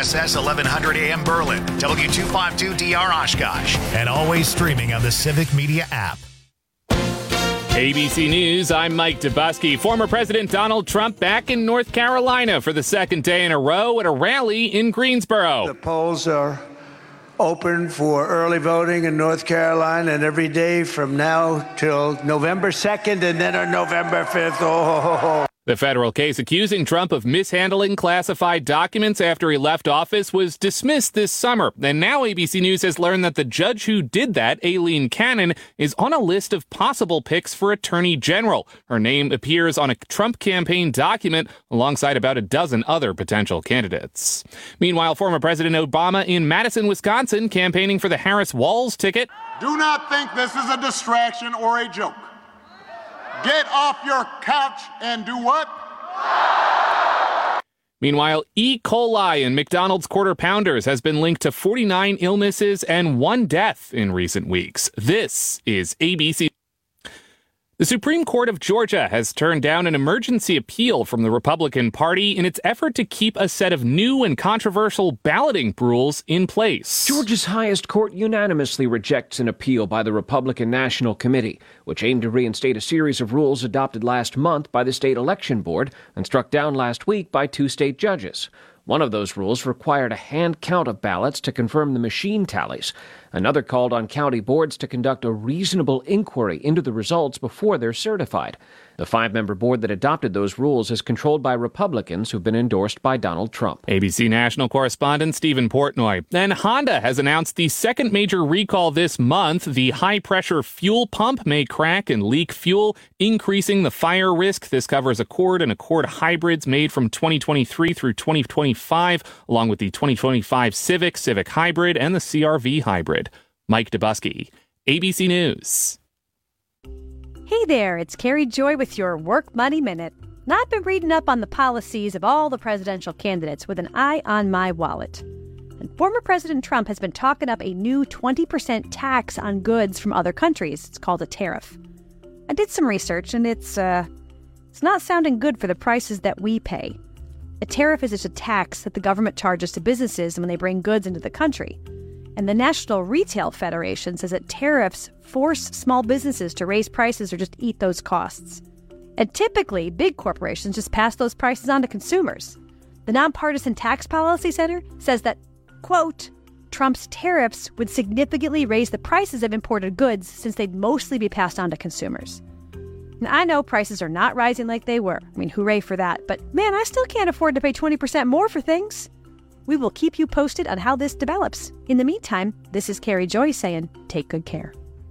WISS 1100 AM Berlin, W252DR Oshkosh, and always streaming on the Civic Media app. ABC News, I'm Mike Dubusky. Former President Donald Trump back in North Carolina for the second day in a row at a rally in Greensboro. The polls are open for early voting in North Carolina, and every day from now till November 2nd and then on November 5th. Oh. The federal case accusing Trump of mishandling classified documents after he left office was dismissed this summer. And now ABC News has learned that the judge who did that, Aileen Cannon, is on a list of possible picks for Attorney General. Her name appears on a Trump campaign document alongside about a dozen other potential candidates. Meanwhile, former President Obama in Madison, Wisconsin, campaigning for the Harris-Walz ticket. Do not think this is a distraction or a joke. Get off your couch and do what? Meanwhile, E. coli in McDonald's Quarter Pounders has been linked to 49 illnesses and 1 death in recent weeks. This is ABC. The Supreme Court of Georgia has turned down an emergency appeal from the Republican Party in its effort to keep a set of new and controversial balloting rules in place. Georgia's highest court unanimously rejects an appeal by the Republican National Committee, which aimed to reinstate a series of rules adopted last month by the state election board and struck down last week by 2 state judges. One of those rules required a hand count of ballots to confirm the machine tallies. Another called on county boards to conduct a reasonable inquiry into the results before they're certified. The 5-member board that adopted those rules is controlled by Republicans who've been endorsed by Donald Trump. ABC national correspondent Stephen Portnoy. And Honda has announced the second major recall this month. The high-pressure fuel pump may crack and leak fuel, increasing the fire risk. This covers Accord and Accord hybrids made from 2023 through 2025, along with the 2025 Civic, Civic Hybrid, and the CR-V Hybrid. Mike Dubusky, ABC News. Hey there, it's Carrie Joy with your Work Money Minute. Now, I've been reading up on the policies of all the presidential candidates with an eye on my wallet. And former President Trump has been talking up a new 20% tax on goods from other countries. It's called a tariff. I did some research, and it's not sounding good for the prices that we pay. A tariff is just a tax that the government charges to businesses when they bring goods into the country. And the National Retail Federation says that tariffs force small businesses to raise prices or just eat those costs. And typically, big corporations just pass those prices on to consumers. The Nonpartisan Tax Policy Center says that, quote, Trump's tariffs would significantly raise the prices of imported goods since they'd mostly be passed on to consumers. And I know prices are not rising like they were. I mean, hooray for that. But man, I still can't afford to pay 20% more for things. We will keep you posted on how this develops. In the meantime, this is Carrie Joy saying, take good care.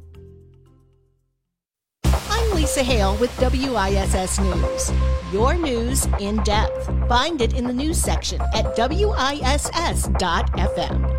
I'm Lisa Hale with WISS News. Your news in depth. Find it in the news section at WISS.FM.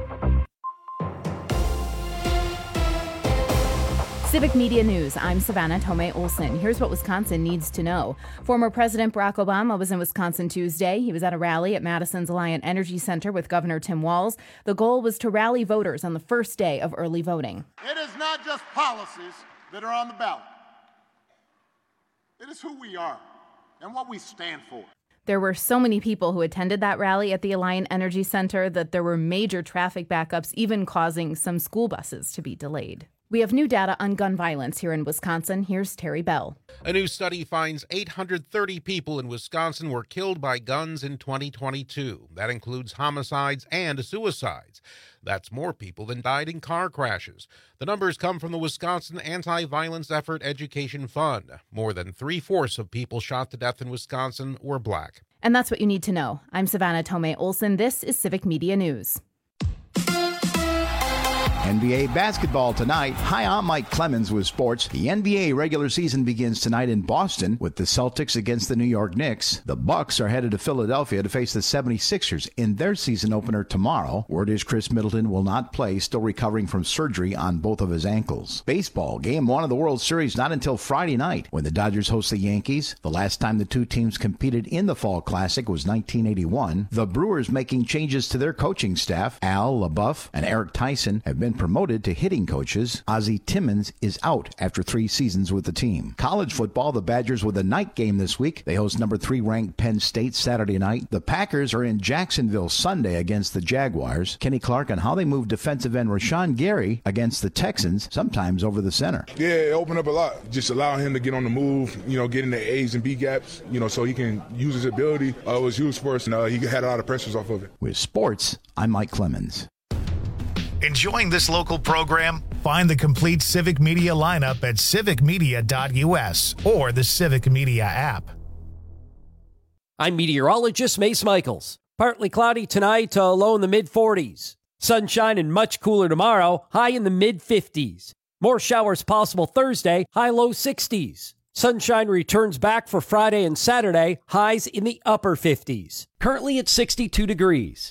Civic Media News, I'm Savannah Tomei Olson. Here's what Wisconsin needs to know. Former President Barack Obama was in Wisconsin Tuesday. He was at a rally at Madison's Alliant Energy Center with Governor Tim Walz. The goal was to rally voters on the first day of early voting. It is not just policies that are on the ballot. It is who we are and what we stand for. There were so many people who attended that rally at the Alliant Energy Center that there were major traffic backups, even causing some school buses to be delayed. We have new data on gun violence here in Wisconsin. Here's Terry Bell. A new study finds 830 people in Wisconsin were killed by guns in 2022. That includes homicides and suicides. That's more people than died in car crashes. The numbers come from the Wisconsin Anti-Violence Effort Education Fund. More than 3/4 of people shot to death in Wisconsin were black. And that's what you need to know. I'm Savannah Tomei Olson. This is Civic Media News. NBA basketball tonight. Hi, I'm Mike Clemens with sports. The NBA regular season begins tonight in Boston with the Celtics against the New York Knicks. The Bucks are headed to Philadelphia to face the 76ers in their season opener tomorrow. Word is Chris Middleton will not play, still recovering from surgery on both of his ankles. Baseball, game 1 of the World Series not until Friday night when the Dodgers host the Yankees. The last time the two teams competed in the Fall Classic was 1981. The Brewers making changes to their coaching staff. Al LaBeouf and Eric Tyson have been and promoted to hitting coaches, Ozzie Timmons is out after 3 seasons with the team. College football, the Badgers with a night game this week. They host number 3 ranked Penn State Saturday night. The Packers are in Jacksonville Sunday against the Jaguars. Kenny Clark on how they move defensive end Rashawn Gary against the Texans, sometimes over the center. Yeah, it opened up a lot. Just allow him to get on the move, get in the A's and B gaps, so he can use his ability. It was used for us, and he had a lot of pressures off of it. With sports, I'm Mike Clemens. Enjoying this local program? Find the complete Civic Media lineup at civicmedia.us or the Civic Media app. I'm meteorologist Mace Michaels. Partly cloudy tonight, low in the mid-40s. Sunshine and much cooler tomorrow, high in the mid-50s. More showers possible Thursday, high-low 60s. Sunshine returns back for Friday and Saturday, highs in the upper 50s. Currently at 62 degrees.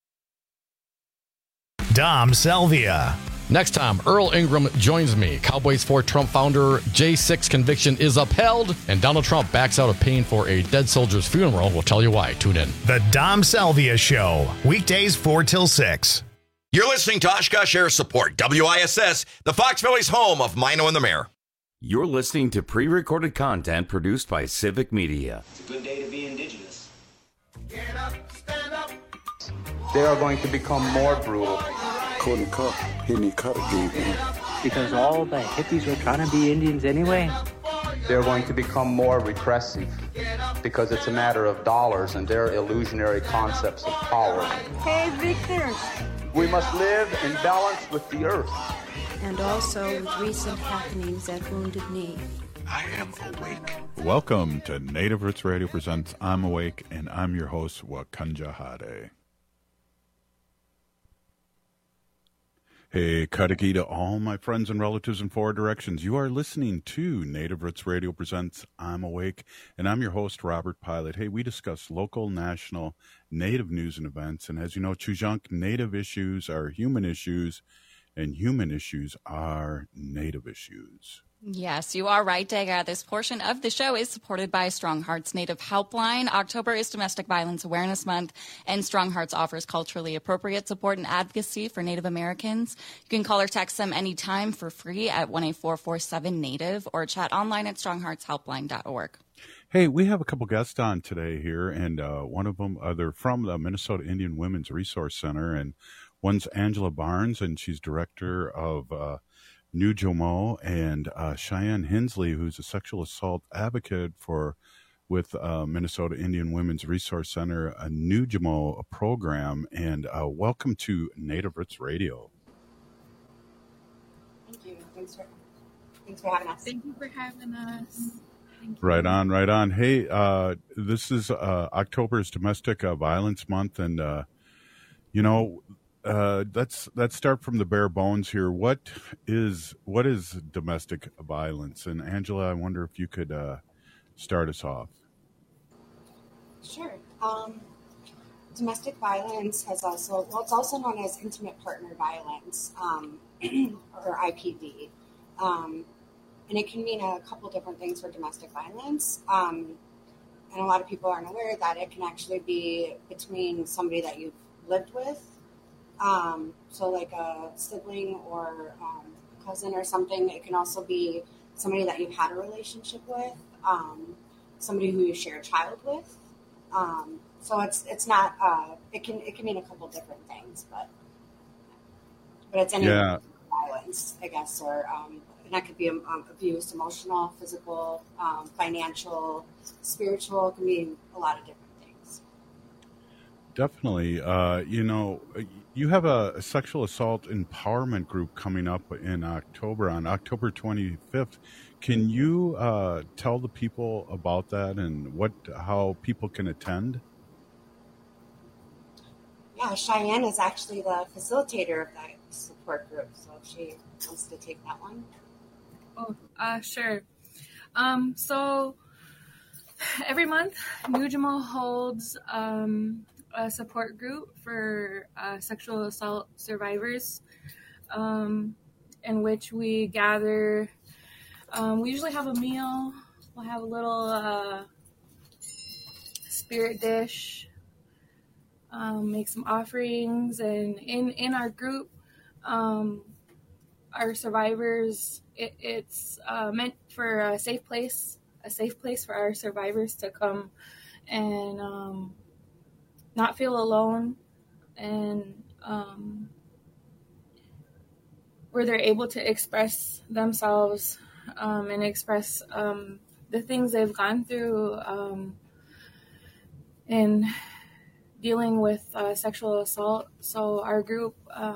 Dom Salvia. Next time, Earl Ingram joins me. Cowboys for Trump founder J6 conviction is upheld, and Donald Trump backs out of paying for a dead soldier's funeral. We'll tell you why. Tune in. The Dom Salvia Show, weekdays 4 till 6. You're listening to Oshkosh Air Support, WISS, the Fox Valley's home of Mino and the Mayor. You're listening to pre-recorded content produced by Civic Media. It's a good day to be indigenous. Get up, stand up. They are going to become more brutal. Couldn't cut, any cut gave me. Because all the hippies were trying to be Indians anyway. They're going to become more repressive because it's a matter of dollars and their illusionary concepts of power. Hey, Victor. We must live in balance with the earth. And also with recent happenings at Wounded Knee. I am awake. Welcome to Native Roots Radio presents I'm Awake, and I'm your host, Wakanja Hade. Hey, Kadaki to all my friends and relatives in 4 directions. You are listening to Native Roots Radio presents I'm Awake, and I'm your host, Robert Pilot. Hey, we discuss local, national, Native news and events, and as you know, Chujunk, Native issues are human issues, and human issues are Native issues. Yes, you are right, Daga. This portion of the show is supported by Strong Hearts Native Helpline. October is Domestic Violence Awareness Month, and Strong Hearts offers culturally appropriate support and advocacy for Native Americans. You can call or text them anytime for free at 1-8447-NATIVE or chat online at strongheartshelpline.org. Hey, we have a couple guests on today here, and one of them, they're from the Minnesota Indian Women's Resource Center, and one's Angela Barnes, and she's director of Nujomo, and Cheyenne Hensley, who's a sexual assault advocate with Minnesota Indian Women's Resource Center, a Nujomo program. And welcome to Native Roots Radio. Thank you. Thanks for having us. Thank you for having us. Right on. Hey, this is October's Domestic Violence Month, and let's start from the bare bones here. What is domestic violence? And Angela, I wonder if you could start us off. Sure. Domestic violence it's also known as intimate partner violence, or IPV. And it can mean a couple different things for domestic violence. And a lot of people aren't aware that it can actually be between somebody that you've lived with. So like a sibling or a cousin or something. It can also be somebody that you've had a relationship with, somebody who you share a child with. So it's not, it can mean a couple different things, but it's any violence, I guess, or, and that could be abuse, emotional, physical, financial, spiritual. It can mean a lot of different things. Definitely. You have a sexual assault empowerment group coming up in October, on October 25th. Can you tell the people about that and how people can attend? Yeah, Cheyenne is actually the facilitator of that support group, so if she wants to take that one. Oh, sure. So every month, Nujomo holds a support group for sexual assault survivors, in which we gather. We usually have a meal. We'll have a little spirit dish, make some offerings, and in our group, our survivors. It's meant for a safe place for our survivors to come and not feel alone, and where they're able to express themselves and express the things they've gone through in dealing with sexual assault. So our group,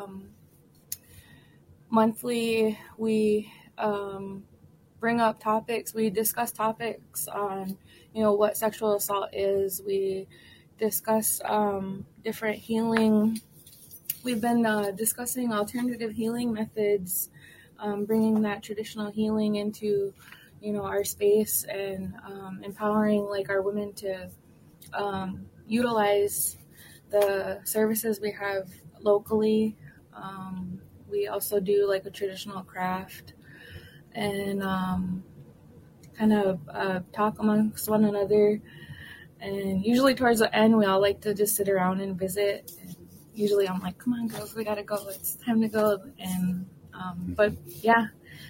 monthly, we bring up topics. We discuss topics on, what sexual assault is. We discuss different healing. We've been discussing alternative healing methods, bringing that traditional healing into, our space, and empowering our women to utilize the services we have locally. We also do a traditional craft, and kind of talk amongst one another. And usually towards the end, we all like to just sit around and visit. And usually I'm like, come on, girls, we gotta go. It's time to go. And but yeah,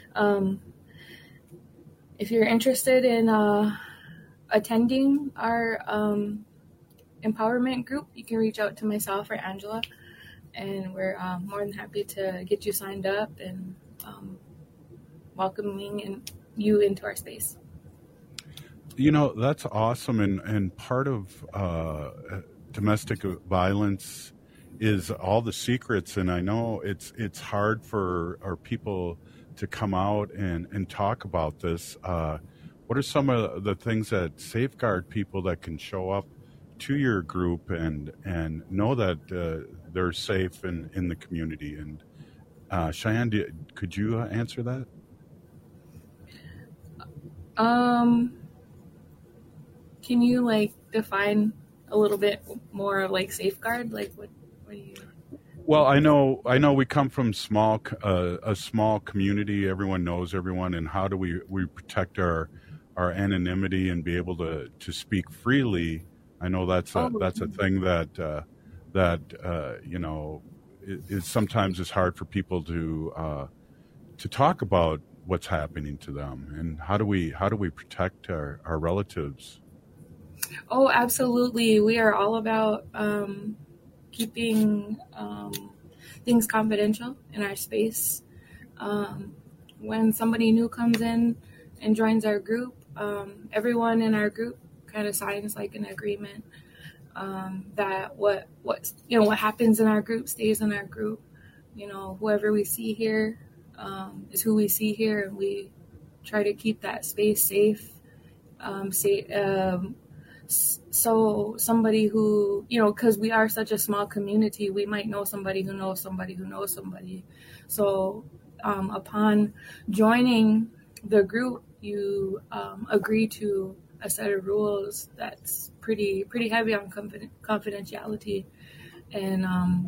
if you're interested in attending our empowerment group, you can reach out to myself or Angela, and we're more than happy to get you signed up and welcoming you into our space. That's awesome. And part of domestic violence is all the secrets. And I know it's hard for our people to come out and talk about this. What are some of the things that safeguard people that can show up to your group and know that they're safe in the community? And Cheyenne, could you answer that? Can you define a little bit more of safeguard? What do you? Well, I know we come from a small community. Everyone knows everyone, and how do we protect our anonymity and be able to speak freely? I know that's a thing that is sometimes it's hard for people to talk about what's happening to them, and how do we protect our relatives? Oh, absolutely. We are all about keeping things confidential in our space. When somebody new comes in and joins our group, everyone in our group kind of signs an agreement that what happens in our group stays in our group. Whoever we see here is who we see here, and we try to keep that space safe. So somebody who, because we are such a small community, we might know somebody who knows somebody who knows somebody. So upon joining the group, you agree to a set of rules that's pretty heavy on confidentiality, and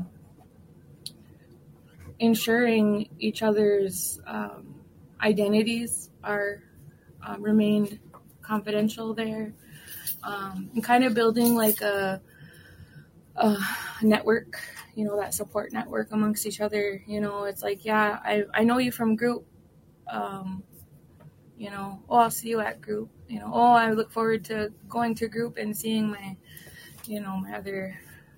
ensuring each other's identities are remained confidential there. And kind of building a network, that support network amongst each other. It's I know you from group, I'll see you at group, I look forward to going to group and seeing my, my other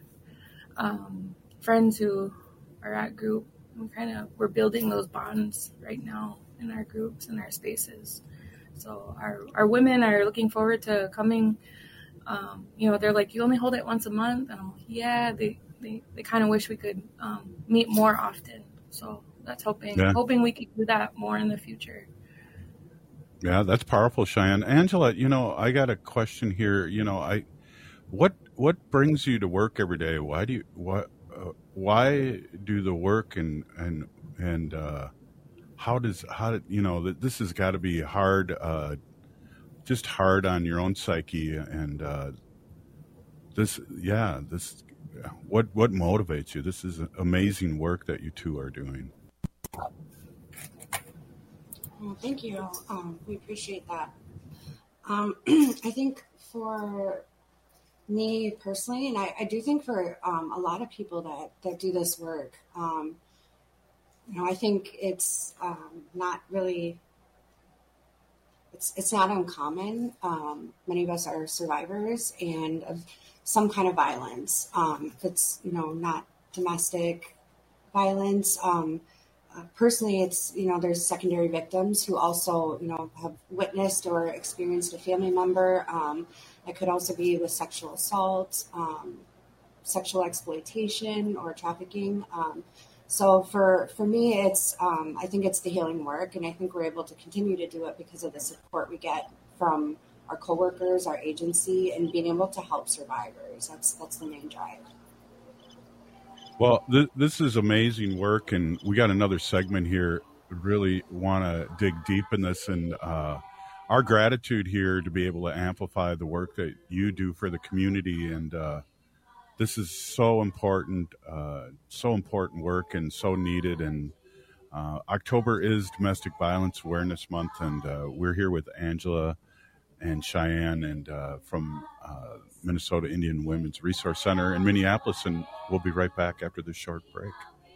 friends who are at group. We're building those bonds right now in our groups and our spaces. So our women are looking forward to coming. They're like, you only hold it once a month, and I'm like, yeah. They kind of wish we could meet more often. So that's hoping we could do that more in the future. Yeah, that's powerful, Cheyenne. Angela, I got a question here. What brings you to work every day? Why do the work and how this has got to be hard, just hard on your own psyche, and what motivates you? This is amazing work that you two are doing. Well, thank you. We appreciate that. I think for me personally, and I do think for a lot of people that do this work, I think it's not really, it's not uncommon. Many of us are survivors and of some kind of violence. If it's, not domestic violence, personally, it's, there's secondary victims who also, have witnessed or experienced a family member. It could also be with sexual assault, sexual exploitation, or trafficking. So for me, it's I think it's the healing work, and I think we're able to continue to do it because of the support we get from our coworkers, our agency, and being able to help survivors. That's the main drive. Well, this is amazing work, and we got another segment here. Really want to dig deep in this, and our gratitude here to be able to amplify the work that you do for the community, and this is so important work and so needed. And October is Domestic Violence Awareness Month, and we're here with Angela and Cheyenne and from Minnesota Indian Women's Resource Center in Minneapolis, and we'll be right back after this short break.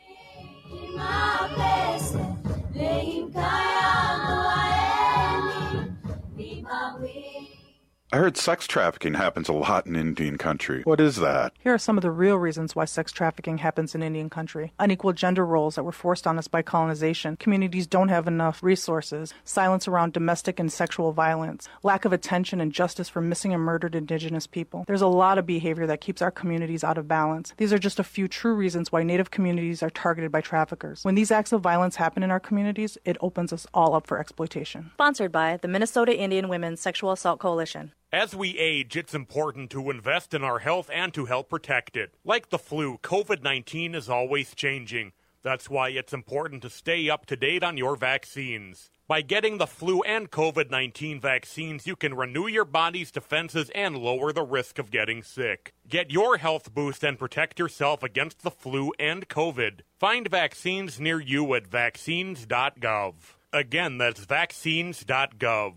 I heard sex trafficking happens a lot in Indian country. What is that? Here are some of the real reasons why sex trafficking happens in Indian country. Unequal gender roles that were forced on us by colonization. Communities don't have enough resources. Silence around domestic and sexual violence. Lack of attention and justice for missing and murdered Indigenous people. There's a lot of behavior that keeps our communities out of balance. These are just a few true reasons why Native communities are targeted by traffickers. When these acts of violence happen in our communities, it opens us all up for exploitation. Sponsored by the Minnesota Indian Women's Sexual Assault Coalition. As we age, it's important to invest in our health and to help protect it. Like the flu, COVID-19 is always changing. That's why it's important to stay up to date on your vaccines. By getting the flu and COVID-19 vaccines, you can renew your body's defenses and lower the risk of getting sick. Get your health boost and protect yourself against the flu and COVID. Find vaccines near you at vaccines.gov. Again, that's vaccines.gov.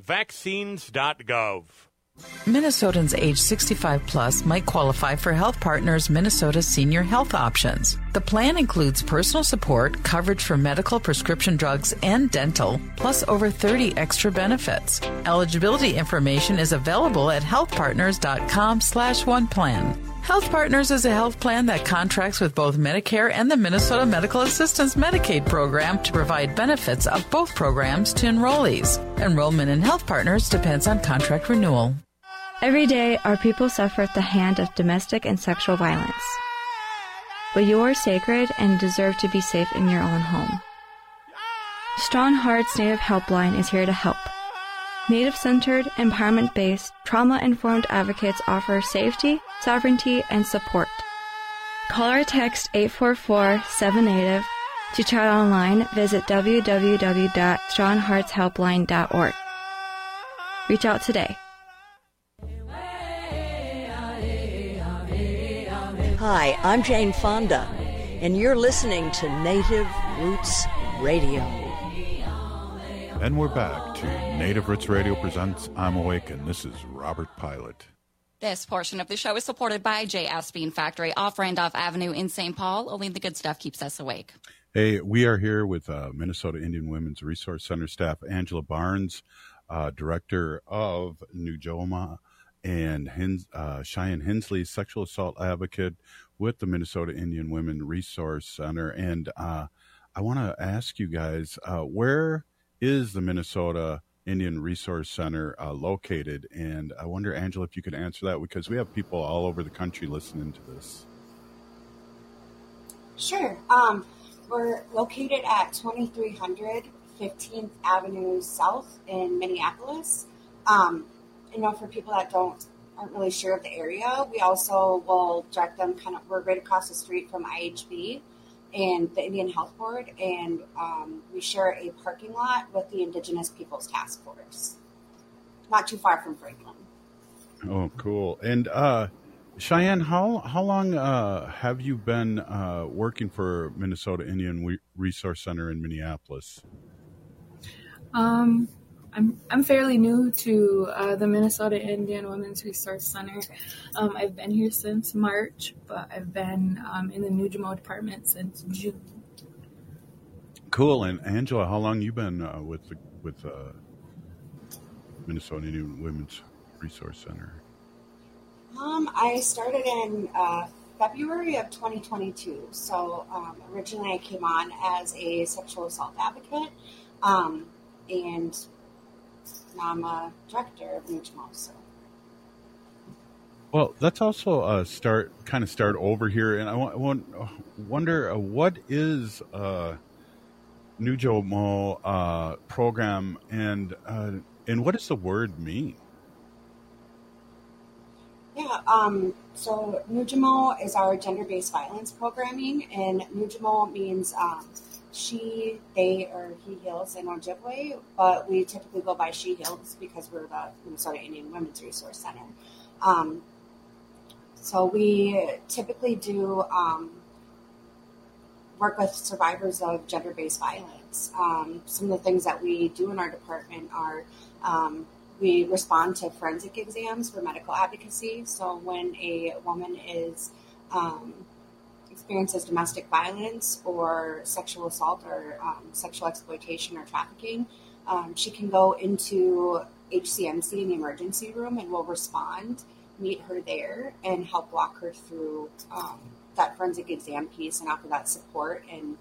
Vaccines.gov. Minnesotans age 65 plus might qualify for Health Partners Minnesota Senior Health Options. The plan includes personal support, coverage for medical, prescription drugs, and dental, plus over 30 extra benefits. Eligibility information is available at healthpartners.com/oneplan. Health Partners is a health plan that contracts with both Medicare and the Minnesota Medical Assistance Medicaid program to provide benefits of both programs to enrollees. Enrollment in Health Partners depends on contract renewal. Every day, our people suffer at the hand of domestic and sexual violence. But you are sacred and deserve to be safe in your own home. Strong Hearts Native Helpline is here to help. Native-centered, empowerment-based, trauma-informed advocates offer safety, sovereignty, and support. Call or text 844-7NATIVE. To chat online, visit www.strongheartshelpline.org. Reach out today. Hi, I'm Jane Fonda, and you're listening to Native Roots Radio. And we're back to Native Roots Radio presents I'm Awake, and this is Robert Pilot. This portion of the show is supported by J.S. Bean Factory off Randolph Avenue in St. Paul. Only the good stuff keeps us awake. Hey, we are here with Minnesota Indian Women's Resource Center staff, Angela Barnes, director of New Joma, and Cheyenne Hensley, sexual assault advocate with the Minnesota Indian Women Resource Center. And I want to ask you guys, where is the Minnesota Indian Resource Center located? And I wonder, Angela, if you could answer that, because we have people all over the country listening to this. Sure. We're located at 2300 15th Avenue South in Minneapolis. For people that aren't really sure of the area, we also will direct them we're right across the street from IHB and the Indian Health Board, and we share a parking lot with the Indigenous Peoples Task Force, not too far from Franklin. Oh, cool. And Cheyenne, how long have you been working for Minnesota Indian Resource Center in Minneapolis? I'm fairly new to the Minnesota Indian Women's Resource Center. I've been here since March, but I've been in the New Joma department since June. Cool. And Angela, how long you been with Minnesota Indian Women's Resource Center? I started in February of 2022. So originally I came on as a sexual assault advocate, and now I'm a director of NUJMO. So. Well, let's also start over here, and I wonder what is NUJMO program, and what does the word mean? Yeah, so NUJMO is our gender-based violence programming, and NUJMO means she, they, or he heals in Ojibwe, but we typically go by she heals because we're the Minnesota Indian Women's Resource Center. So we typically do work with survivors of gender-based violence. Some of the things that we do in our department are we respond to forensic exams for medical advocacy. So when a woman is experiences domestic violence or sexual assault or sexual exploitation or trafficking, she can go into HCMC in the emergency room, and we'll respond, meet her there, and help walk her through that forensic exam piece and offer that support and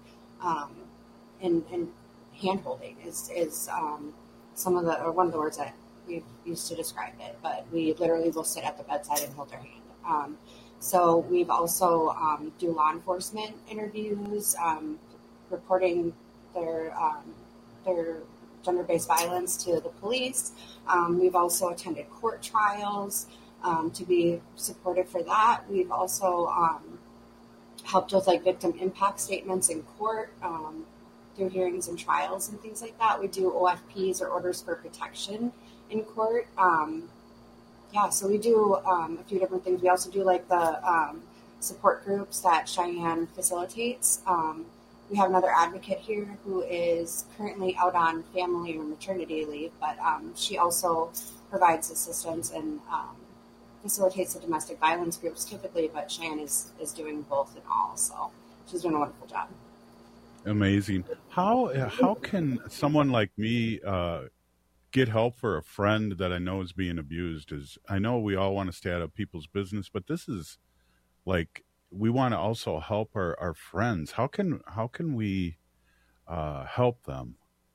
hand holding is some of the, or one of the words that we've used to describe it, but we literally will sit at the bedside and hold her hand. So we've also do law enforcement interviews, reporting their gender-based violence to the police. We've also attended court trials to be supported for that. We've also helped with like victim impact statements in court through hearings and trials and things like that. We do OFPs or orders for protection in court. So we do a few different things. We also do like the support groups that Cheyenne facilitates. We have another advocate here who is currently out on family or maternity leave, but she also provides assistance and facilitates the domestic violence groups typically, but Cheyenne is doing both and all, so she's doing a wonderful job. Amazing. How can someone like me get help for a friend that I know is being abused? I know we all want to stay out of people's business, but this is like, we want to also help our friends. How can we help them?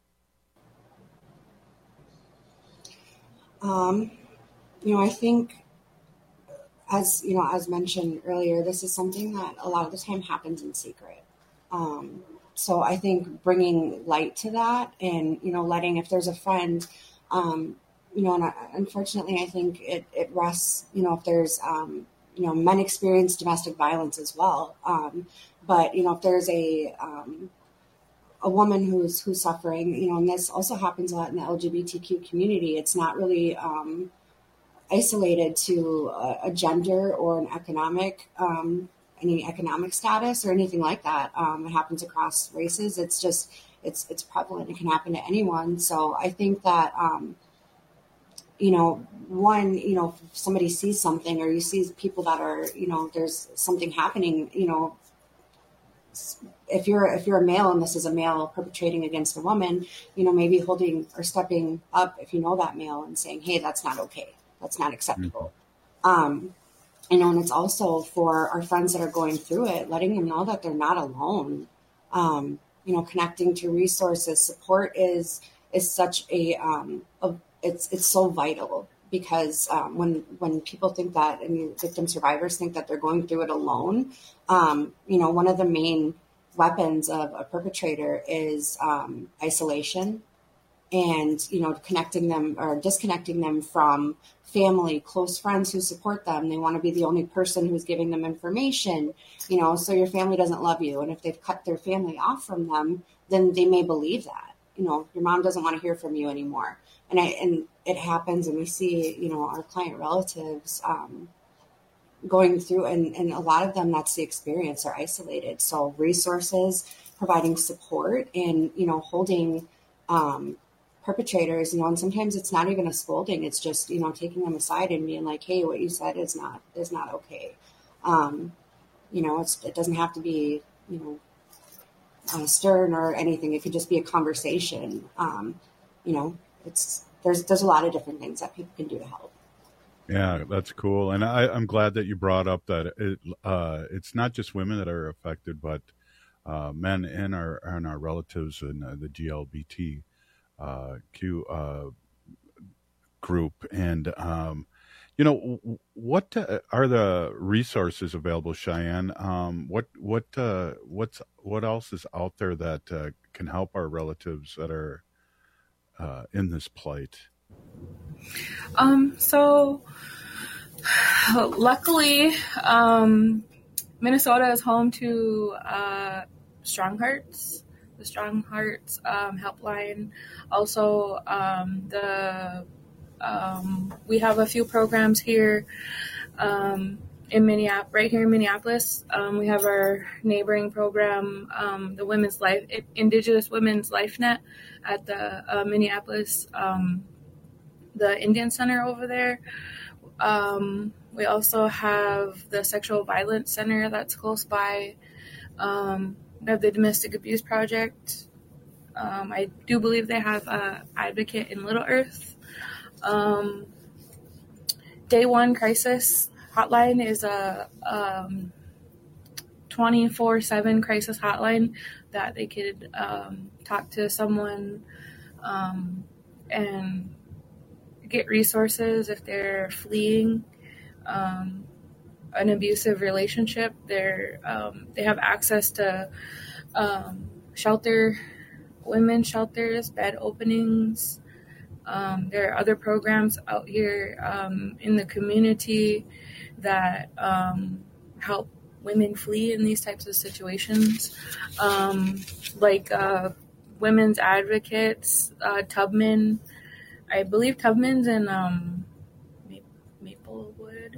I think as mentioned earlier, this is something that a lot of the time happens in secret. So I think bringing light to that and, letting, if there's a friend, and unfortunately I think it rests, if there's, men experience domestic violence as well. But, if there's a woman who's suffering, and this also happens a lot in the LGBTQ community, it's not really isolated to a gender or an any economic status or anything like that. It happens across races. It's just, it's prevalent. It can happen to anyone. So I think that, if somebody sees something or you see people that are, there's something happening, if you're a male and this is a male perpetrating against a woman, maybe holding or stepping up if you know that male and saying, hey, that's not okay. That's not acceptable. And it's also for our friends that are going through it, letting them know that they're not alone. Connecting to resources, support is such it's so vital because when people think that, and victim survivors think that they're going through it alone, one of the main weapons of a perpetrator is isolation. And, connecting them or disconnecting them from family, close friends who support them. They want to be the only person who's giving them information, so your family doesn't love you. And if they've cut their family off from them, then they may believe that, your mom doesn't want to hear from you anymore. And it happens, and we see, our client relatives going through, and a lot of them, that's the experience. They're isolated. So resources, providing support, and, holding perpetrators, and sometimes it's not even a scolding. It's just, taking them aside and being like, hey, what you said is not okay. It doesn't have to be, stern or anything. It could just be a conversation. There's a lot of different things that people can do to help. Yeah, that's cool. And I'm glad that you brought up that it's not just women that are affected, but men and our relatives in the GLBTQ group. And what are the resources available, Cheyenne? What else is out there that can help our relatives that are in this plight? So luckily, Minnesota is home to Strong Hearts, the Strong Hearts helpline. Also, we have a few programs here in Minneapolis. Right here in Minneapolis, we have our neighboring program, the Indigenous Women's Life Net at the Minneapolis, the Indian Center over there. We also have the Sexual Violence Center that's close by. We have the Domestic Abuse Project. I do believe they have an advocate in Little Earth. Day One Crisis Hotline is a 24/7 crisis hotline that they could talk to someone and get resources if they're fleeing an abusive relationship. They have access to women's shelters, bed openings. There are other programs out here in the community that help women flee in these types of situations, like women's advocates, Tubman. I believe Tubman's in Maplewood.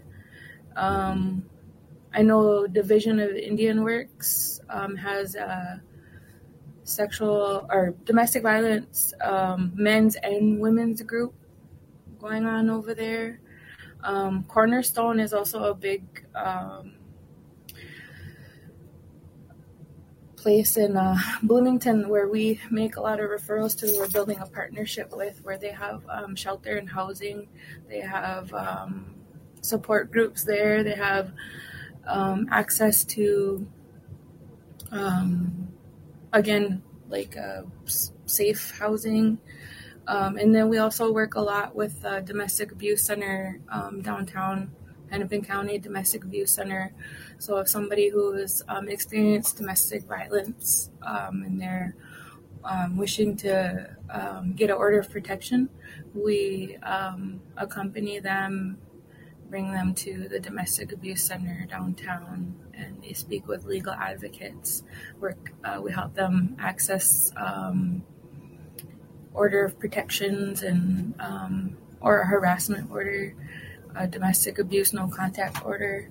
I know Division of Indian Works has a sexual or domestic violence men's and women's group going on over there. Cornerstone is also a big place in Bloomington where we make a lot of referrals to. We're building a partnership with where they have shelter and housing. They have support groups there. They have access to, again, like safe housing. And then we also work a lot with the Domestic Abuse Center downtown, Hennepin County Domestic Abuse Center. So if somebody who has experienced domestic violence and they're wishing to get an order of protection, we accompany them, bring them to the Domestic Abuse Center downtown, and they speak with legal advocates. We help them access order of protections and or a harassment order, a domestic abuse no contact order,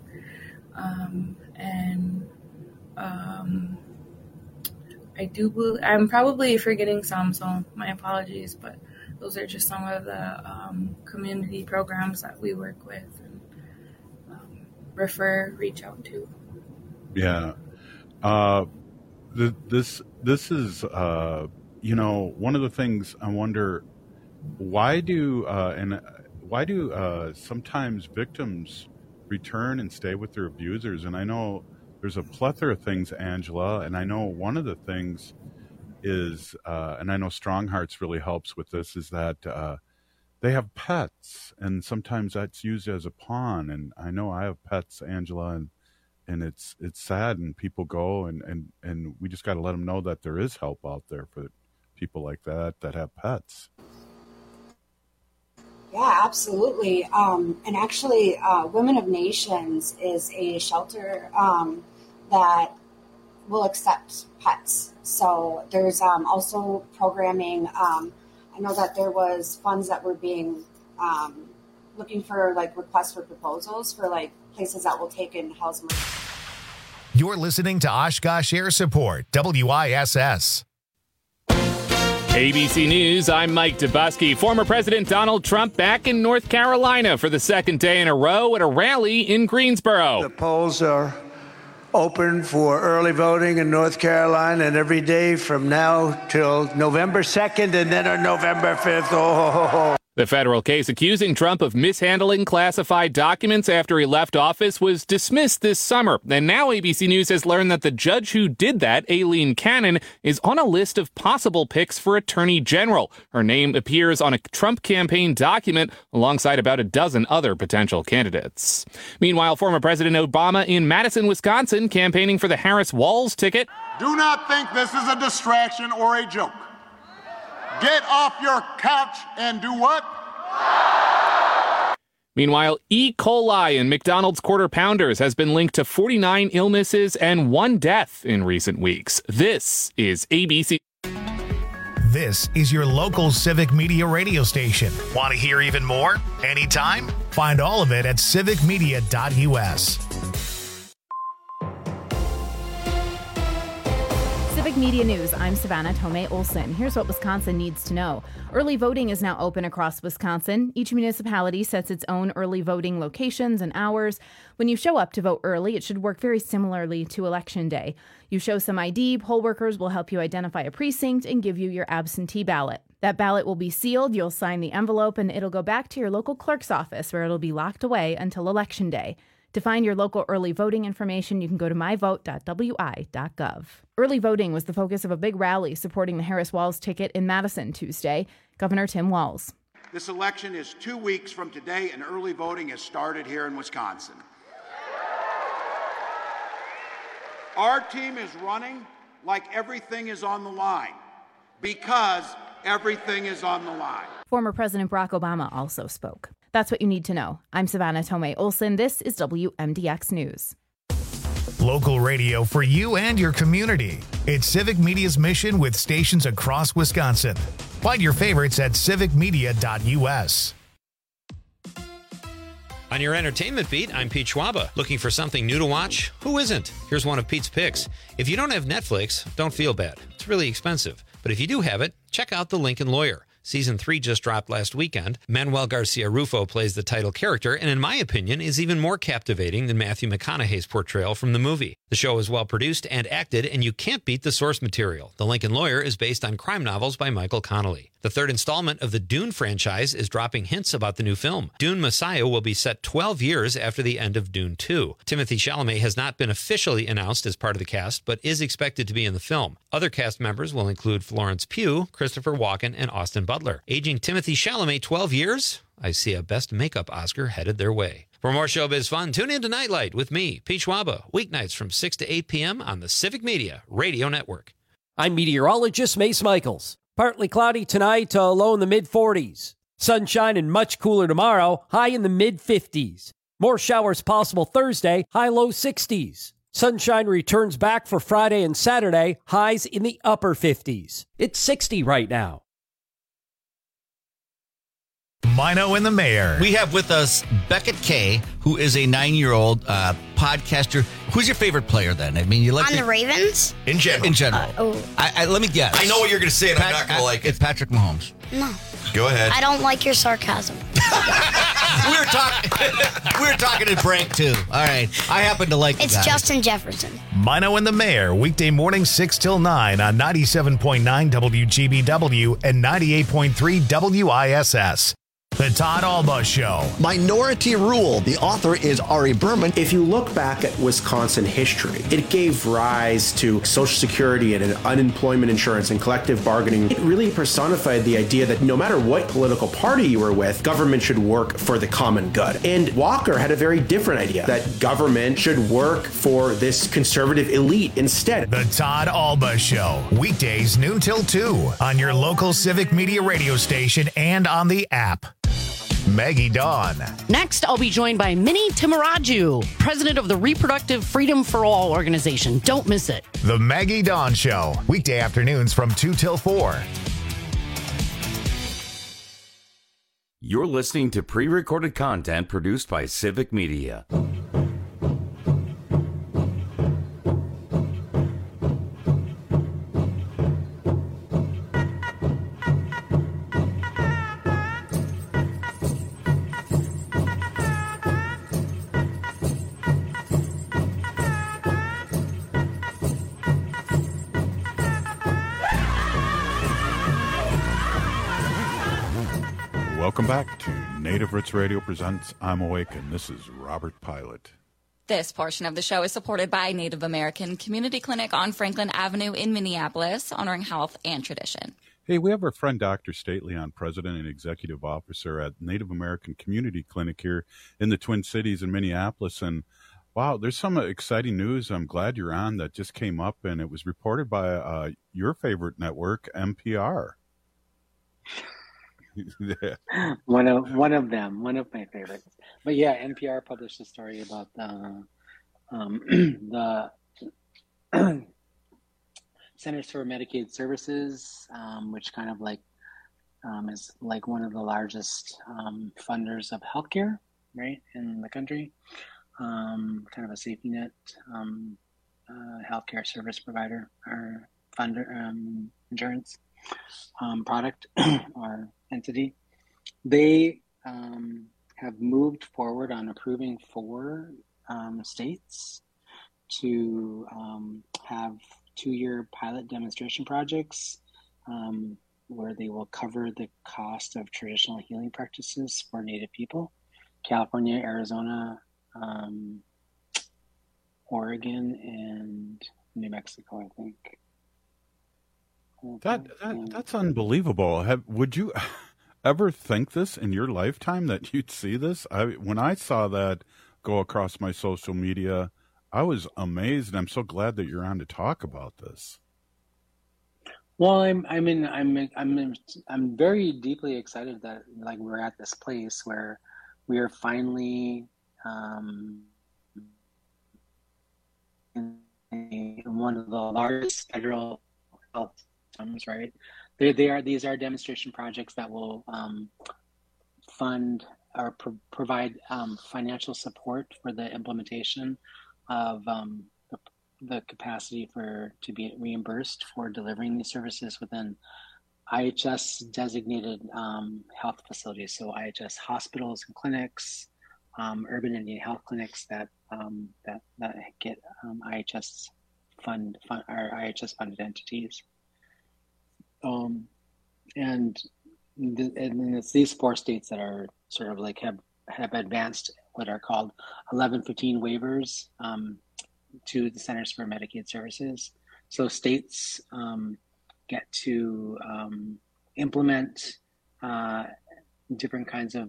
I'm probably forgetting some, so my apologies, but those are just some of the community programs that we work with and reach out to. Yeah. This is, one of the things I wonder, why do sometimes victims return and stay with their abusers? And I know there's a plethora of things, Angela, and I know one of the things is, and I know Strong Hearts really helps with this, is that they have pets, and sometimes that's used as a pawn. And I know I have pets, Angela, and it's sad, and people go, and we just got to let them know that there is help out there for people like that have pets. Yeah, absolutely. And actually, Women of Nations is a shelter that will accept pets. So there's also programming. I know that there was funds that were being looking for requests for proposals for places that will take and house. You're listening to Oshkosh Air Support, WISS. ABC News, I'm Mike Dubusky. Former President Donald Trump back in North Carolina for the second day in a row at a rally in Greensboro. The polls are open for early voting in North Carolina, and every day from now till November 2nd and then on November 5th. Oh. The federal case accusing Trump of mishandling classified documents after he left office was dismissed this summer. And now ABC News has learned that the judge who did that, Aileen Cannon, is on a list of possible picks for Attorney General. Her name appears on a Trump campaign document alongside about a dozen other potential candidates. Meanwhile, former President Obama in Madison, Wisconsin, campaigning for the Harris-Walz ticket. Do not think this is a distraction or a joke. Get off your couch and do what? Meanwhile, E. coli in McDonald's Quarter Pounders has been linked to 49 illnesses and 1 death in recent weeks. This is ABC. This is your local Civic Media radio station. Want to hear even more? Anytime? Find all of it at civicmedia.us. Civic Media News, I'm Savannah Tomei Olson. Here's what Wisconsin needs to know. Early voting is now open across Wisconsin. Each municipality sets its own early voting locations and hours. When you show up to vote early, it should work very similarly to Election Day. You show some ID, poll workers will help you identify a precinct and give you your absentee ballot. That ballot will be sealed, you'll sign the envelope, and it'll go back to your local clerk's office where it'll be locked away until Election Day. To find your local early voting information, you can go to myvote.wi.gov. Early voting was the focus of a big rally supporting the Harris-Walz ticket in Madison Tuesday. Governor Tim Walz. This election is 2 weeks from today, and early voting has started here in Wisconsin. Our team is running like everything is on the line, because everything is on the line. Former President Barack Obama also spoke. That's what you need to know. I'm Savannah Tomei Olson. This is WMDX News. Local radio for you and your community. It's Civic Media's mission with stations across Wisconsin. Find your favorites at civicmedia.us. On your entertainment beat, I'm Pete Schwaba. Looking for something new to watch? Who isn't? Here's one of Pete's picks. If you don't have Netflix, don't feel bad. It's really expensive. But if you do have it, check out The Lincoln Lawyer. Season 3 just dropped last weekend. Manuel Garcia Rufo plays the title character, and in my opinion, is even more captivating than Matthew McConaughey's portrayal from the movie. The show is well produced and acted, and you can't beat the source material. The Lincoln Lawyer is based on crime novels by Michael Connelly. The third installment of the Dune franchise is dropping hints about the new film. Dune Messiah will be set 12 years after the end of Dune 2. Timothée Chalamet has not been officially announced as part of the cast, but is expected to be in the film. Other cast members will include Florence Pugh, Christopher Walken, and Austin Butler. Aging Timothée Chalamet 12 years? I see a Best Makeup Oscar headed their way. For more showbiz fun, tune in to Nightlight with me, Pete Schwaba, weeknights from 6 to 8 p.m. on the Civic Media Radio Network. I'm meteorologist Mace Michaels. Partly cloudy tonight, low in the mid-40s. Sunshine and much cooler tomorrow, high in the mid-50s. More showers possible Thursday, high-low 60s. Sunshine returns back for Friday and Saturday, highs in the upper 50s. It's 60 right now. Mino and the Mayor. We have with us Beckett Kay, who is a 9-year-old podcaster. Who's your favorite player then? I mean, you like on the Ravens? In general. In general. Let me guess. I know what you're going to say, and I'm not going to like it. It's Patrick Mahomes. No. Go ahead. I don't like your sarcasm. we were talking at break, too. All right. I happen to like It's Justin Jefferson. Mino and the Mayor, weekday morning 6 till 9 on 97.9 WGBW and 98.3 WISS. The Todd Alba Show. Minority Rule. The author is Ari Berman. If you look back at Wisconsin history, it gave rise to Social Security and unemployment insurance and collective bargaining. It really personified the idea that no matter what political party you were with, government should work for the common good. And Walker had a very different idea, that government should work for this conservative elite instead. The Todd Alba Show. Weekdays noon till 2 on your local Civic Media radio station and on the app. Maggie Dawn. Next, I'll be joined by Minnie Timaraju, president of the Reproductive Freedom for All organization. Don't miss it. The Maggie Dawn Show. Weekday afternoons from 2 till 4. You're listening to pre-recorded content produced by Civic Media. Welcome back to Native Roots Radio presents I'm Awake, and this is Robert Pilot. This portion of the show is supported by Native American Community Clinic on Franklin Avenue in Minneapolis, honoring health and tradition. Hey, we have our friend Dr. Stately on, President and Executive Officer at Native American Community Clinic here in the Twin Cities in Minneapolis. And wow, there's some exciting news I'm glad you're on that just came up, and it was reported by your favorite network, NPR. One of them, one of my favorites. But yeah, NPR published a story about the Centers for Medicaid Services, which kind of like is like one of the largest funders of healthcare, right, in the country. Kind of a safety net healthcare service provider or funder, insurance product or entity. They have moved forward on approving 4 states to have 2-year pilot demonstration projects where they will cover the cost of traditional healing practices for Native people. California, Arizona, Oregon, and New Mexico, I think. That's unbelievable. Would you ever think this in your lifetime that you'd see this? When I saw that go across my social media, I was amazed, and I'm so glad that you're on to talk about this. Well, I'm very deeply excited that like we're at this place where we are finally in one of the largest federal health systems, right? These are demonstration projects that will fund or provide financial support for the implementation of the capacity to be reimbursed for delivering these services within IHS designated health facilities. So IHS hospitals and clinics, urban Indian health clinics that get IHS funded funded entities. And it's these 4 states that are sort of like have advanced what are called 1115 waivers to the Centers for Medicaid Services. So states get to implement different kinds of,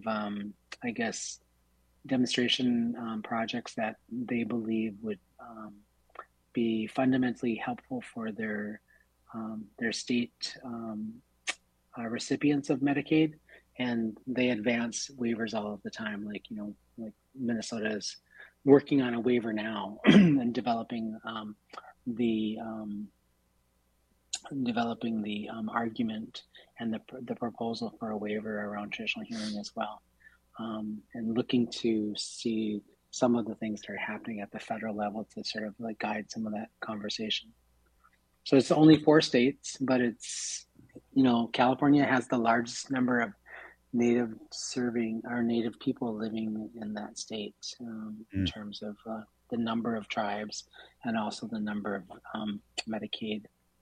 demonstration projects that they believe would be fundamentally helpful for their state recipients of Medicaid, and they advance waivers all of the time. Like Minnesota is working on a waiver now and developing the argument and the proposal for a waiver around traditional healing as well, and looking to see some of the things that are happening at the federal level to sort of like guide some of that conversation. So it's only 4 states, but it's, California has the largest number of Native people living in that state in terms of the number of tribes and also the number of Medicaid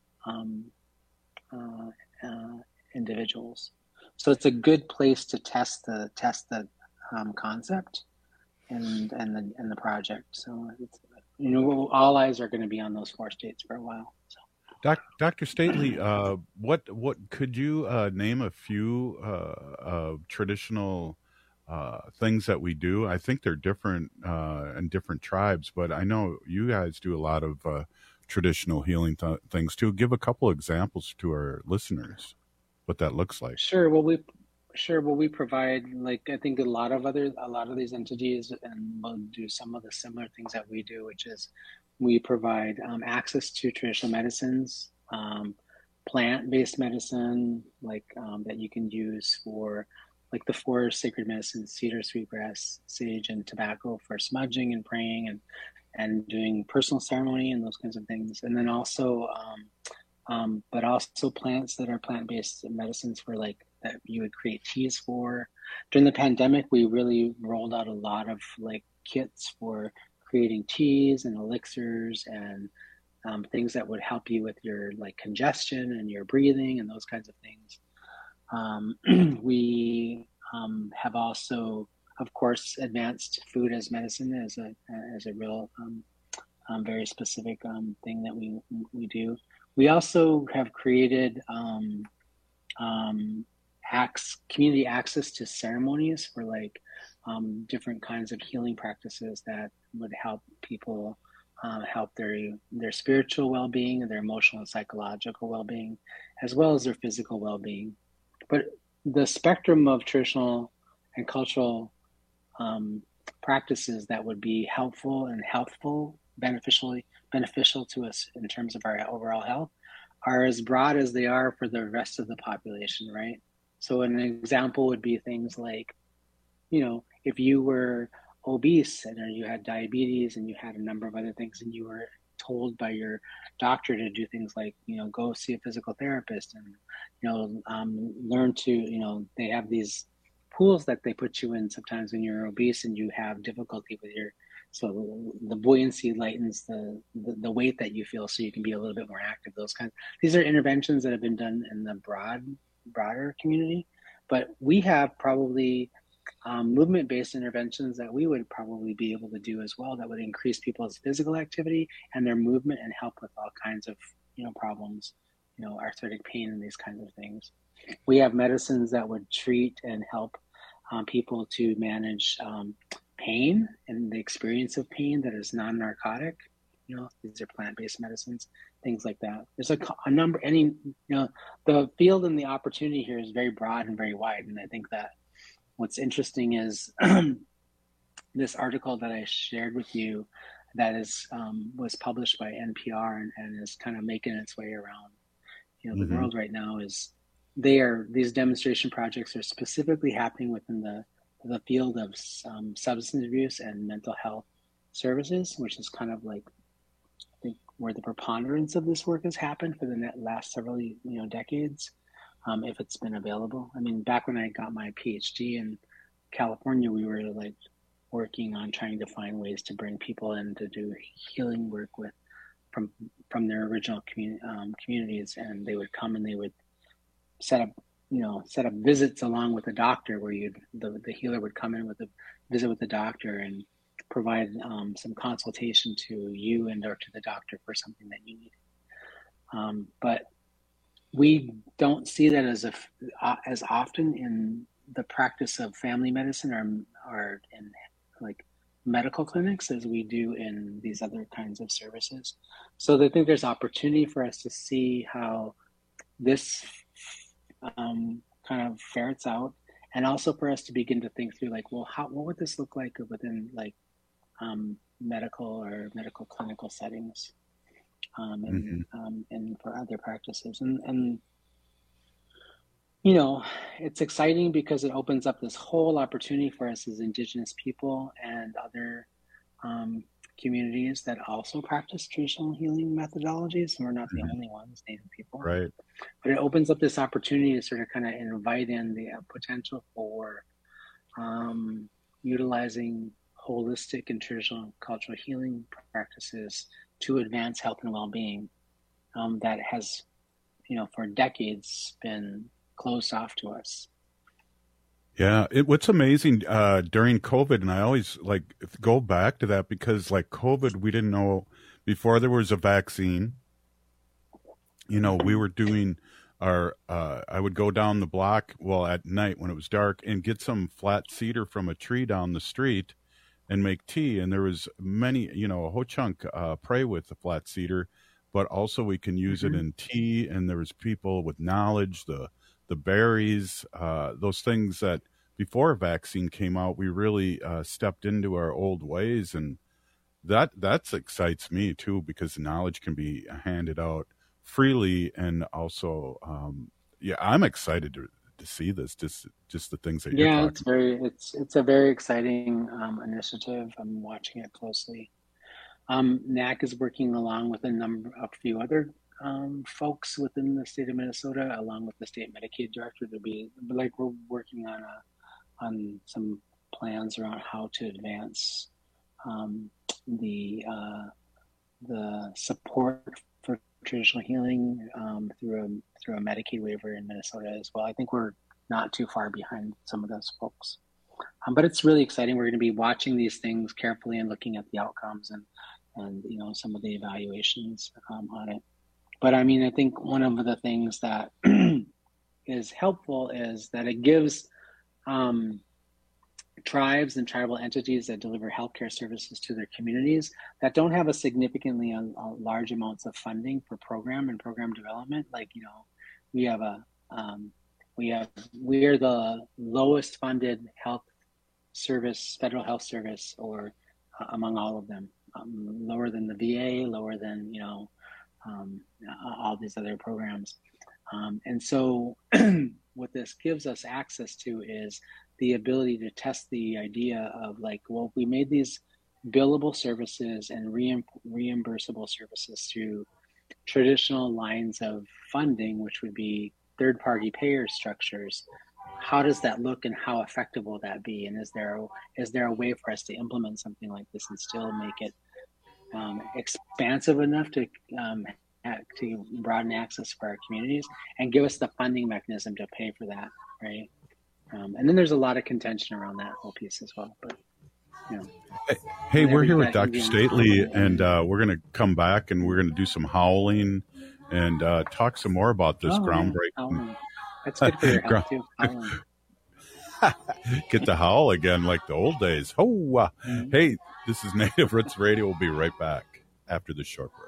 individuals. So it's a good place to test the concept and the project. So it's, all eyes are going to be on those 4 states for a while. So. Dr. Stately, what could you name a few traditional things that we do? I think they're different in different tribes, but I know you guys do a lot of traditional healing things too. Give a couple examples to our listeners, what that looks like. Sure. Well, we provide, like, I think a lot of these entities and will do some of the similar things that we do, which is we provide access to traditional medicines, plant-based medicine, like that you can use for like the 4 sacred medicines: cedar, sweetgrass, sage, and tobacco for smudging and praying and doing personal ceremony and those kinds of things. And then also, but also plants that are plant-based medicines for like that you would create teas for. During the pandemic, we really rolled out a lot of like kits for creating teas and elixirs and things that would help you with your like congestion and your breathing and those kinds of things. We have also, of course, advanced food as medicine as a real very specific thing that we do. We also have created community access to ceremonies for like different kinds of healing practices that would help people help their spiritual well-being and their emotional and psychological well-being, as well as their physical well-being. But the spectrum of traditional and cultural practices that would be helpful and healthful, beneficial to us in terms of our overall health are as broad as they are for the rest of the population, right? So an example would be things like, if you were obese and you had diabetes and you had a number of other things and you were told by your doctor to do things like, go see a physical therapist and, learn to, they have these pools that they put you in sometimes when you're obese and you have difficulty with so the buoyancy lightens the weight that you feel so you can be a little bit more active. These are interventions that have been done in the broader community, but we have probably movement-based interventions that we would probably be able to do as well that would increase people's physical activity and their movement and help with all kinds of problems, arthritic pain and these kinds of things. We have medicines that would treat and help people to manage pain and the experience of pain that is non-narcotic. These are plant-based medicines, things like that. There's a number. The field and the opportunity here is very broad and very wide, and I think that what's interesting is this article that I shared with you that was published by NPR and is kind of making its way around the world right now. These demonstration projects are specifically happening within the field of substance abuse and mental health services, which is kind of like, I think, where the preponderance of this work has happened for the last several decades, if it's been available. I mean, back when I got my PhD in California, we were like working on trying to find ways to bring people in to do healing work from their original communities, and they would come and they would set up visits along with a doctor where the healer would come in with a visit with the doctor and provide some consultation to you and or to the doctor for something that you need. But we don't see that as often in the practice of family medicine or in like medical clinics as we do in these other kinds of services. So I think there's opportunity for us to see how this kind of ferrets out, and also for us to begin to think through like, well, what would this look like within like medical or medical clinical settings, and for other practices, and it's exciting because it opens up this whole opportunity for us as Indigenous people and other communities that also practice traditional healing methodologies. And we're not the only ones, Native people. Right. But it opens up this opportunity to sort of kind of invite in the potential for utilizing holistic and traditional cultural healing practices to advance health and well-being that has, for decades been closed off to us. Yeah, what's amazing during COVID, and I always like go back to that because like COVID, we didn't know before there was a vaccine. We were doing I would go down the block, at night when it was dark, and get some flat cedar from a tree down the street and make tea. And there was many, a whole chunk pray with the flat cedar, but also we can use it in tea. And there was people with knowledge, the berries, those things that before a vaccine came out, we really stepped into our old ways. And that excites me too, because the knowledge can be handed out freely. And also, I'm excited to see this, just the things that you're talking about. It's a very exciting initiative. I'm watching it closely. NAC is working along with a few other folks within the state of Minnesota, along with the state Medicaid director, we're working on some plans around how to advance the support for traditional healing through a Medicaid waiver in Minnesota as well. I think we're not too far behind some of those folks. But it's really exciting. We're going to be watching these things carefully and looking at the outcomes and some of the evaluations on it. But I mean, I think one of the things that is helpful is that it gives tribes and tribal entities that deliver healthcare services to their communities that don't have a significantly large amounts of funding for program and program development. Like, we are the lowest funded health service, federal health service, or among all of them, lower than the VA, lower than all these other programs. And so what this gives us access to is the ability to test the idea of like, well, if we made these billable services and reimbursable services through traditional lines of funding, which would be third-party payer structures, how does that look and how effective will that be? And is there a way for us to implement something like this and still make it expansive enough to broaden access for our communities and give us the funding mechanism to pay for that, right? And then there's a lot of contention around that whole piece as well. But hey, we're here with Dr. Stately, and we're going to come back and we're going to do some howling and talk some more about this groundbreaking. That's good for your health too. Get the howl again like the old days. Oh, hey, this is Native Roots Radio. We'll be right back after this short break.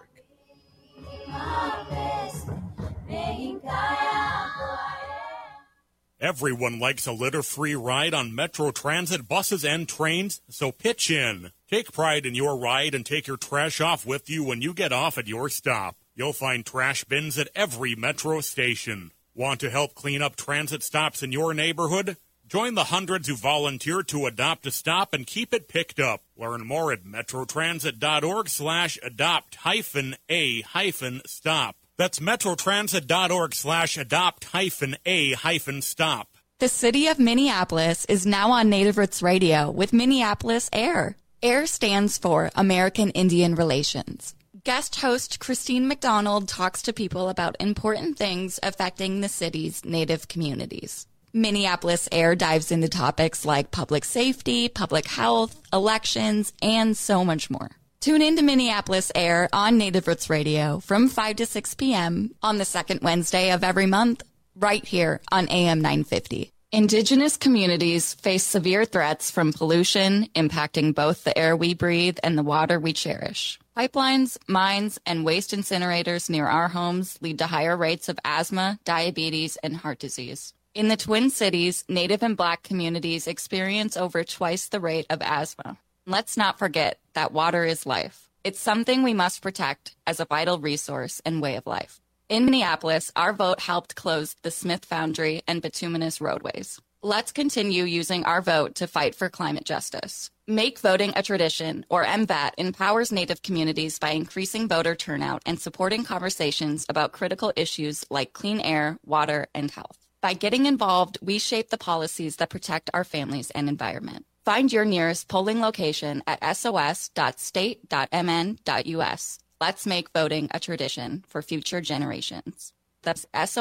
Everyone likes a litter-free ride on Metro Transit buses and trains, so pitch in. Take pride in your ride and take your trash off with you when you get off at your stop. You'll find trash bins at every Metro station. Want to help clean up transit stops in your neighborhood? Join the hundreds who volunteer to adopt a stop and keep it picked up. Learn more at metrotransit.org/adopt-a-stop. That's metrotransit.org/adopt-a-stop. The city of Minneapolis is now on Native Roots Radio with Minneapolis AIR. AIR stands for American Indian Relations. Guest host Christine McDonald talks to people about important things affecting the city's Native communities. Minneapolis AIR dives into topics like public safety, public health, elections, and so much more. Tune in to Minneapolis AIR on Native Roots Radio from 5 to 6 p.m. on the second Wednesday of every month, right here on AM 950. Indigenous communities face severe threats from pollution impacting both the air we breathe and the water we cherish. Pipelines, mines, and waste incinerators near our homes lead to higher rates of asthma, diabetes, and heart disease. In the Twin Cities, Native and Black communities experience over twice the rate of asthma. Let's not forget that water is life. It's something we must protect as a vital resource and way of life. In Minneapolis, our vote helped close the Smith Foundry and bituminous roadways. Let's continue using our vote to fight for climate justice. Make voting a tradition, or MVAT, empowers Native communities by increasing voter turnout and supporting conversations about critical issues like clean air, water, and health. By getting involved, we shape the policies that protect our families and environment. Find your nearest polling location at sos.state.mn.us. Let's make voting a tradition for future generations. That's